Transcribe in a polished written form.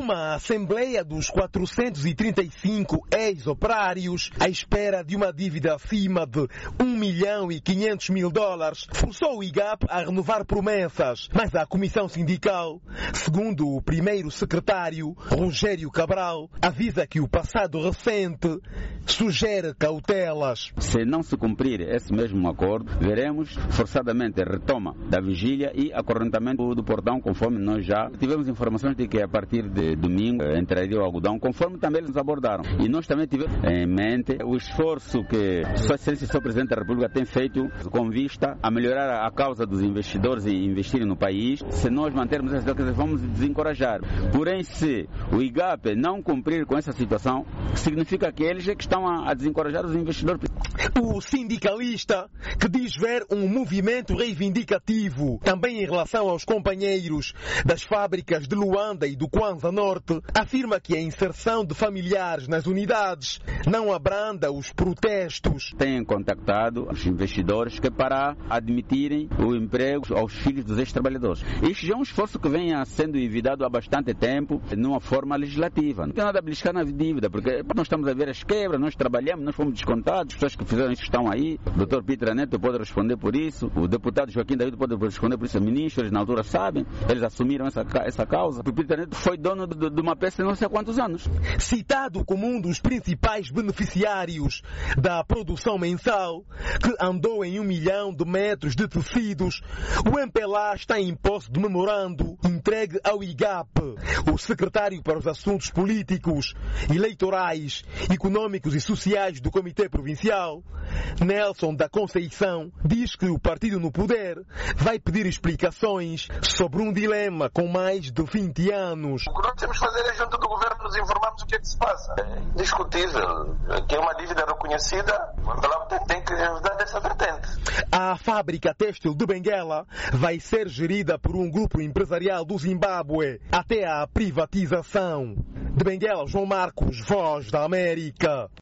Numa assembleia dos 435 ex-operários, à espera de uma dívida acima de $1.500.000, forçou o IGAP a renovar promessas. Mas a Comissão Sindical, segundo o primeiro secretário, Rogério Cabral, avisa que o passado recente sugere cautelas. Se não se cumprir esse mesmo acordo, veremos forçadamente a retoma da vigília e acorrentamento do portão, conforme nós já tivemos informações de que a partir de domingo entraria o algodão, conforme também eles abordaram. E nós também tivemos em mente o esforço que Sua Excelência e o Sr. Presidente da República tem feito com vista a melhorar a causa dos investidores e investirem no país. Se nós mantermos essa situação, vamos desencorajar. Porém, se o IGAP não cumprir com essa situação, significa que eles é que estão a desencorajar os investidores. O sindicalista, que diz ver um movimento reivindicativo também em relação aos companheiros das fábricas de Luanda e do Kwanza Norte, afirma que a inserção de familiares nas unidades não abranda os protestos. Têm contactado os investidores que para admitirem o emprego aos filhos dos ex-trabalhadores. Isto já é um esforço que vem sendo envidado há bastante tempo numa forma legislativa. Não tem nada a beliscar na dívida, porque nós estamos a ver as quebras, nós trabalhamos, nós fomos descontados, as pessoas que fizeram isso estão aí. O Dr. Pitra Neto pode responder por isso, o deputado Joaquim David pode responder por isso, os ministros na altura sabem, eles assumiram essa causa. O Pitra Neto foi dono de uma peça de não sei há quantos anos. Citado como um dos principais beneficiários da produção mensal, que andou em 1 milhão de metros de tecidos, o MPLA está em posse de memorando entregue ao IGAP. O secretário para os assuntos políticos, eleitorais, econômicos e sociais do Comitê Provincial, Nelson da Conceição, diz que o partido no poder vai pedir explicações sobre um dilema com mais de 20 anos. O que nós temos que fazer é, junto do governo, nos informarmos o que é que se passa. É indiscutível que é uma dívida reconhecida, o MPLA tem que ajudar dessa vertente. A fábrica têxtil de Benguela vai ser gerida por um grupo empresarial do Zimbábue até a privatização. De Benguela, João Marcos, Voz da América.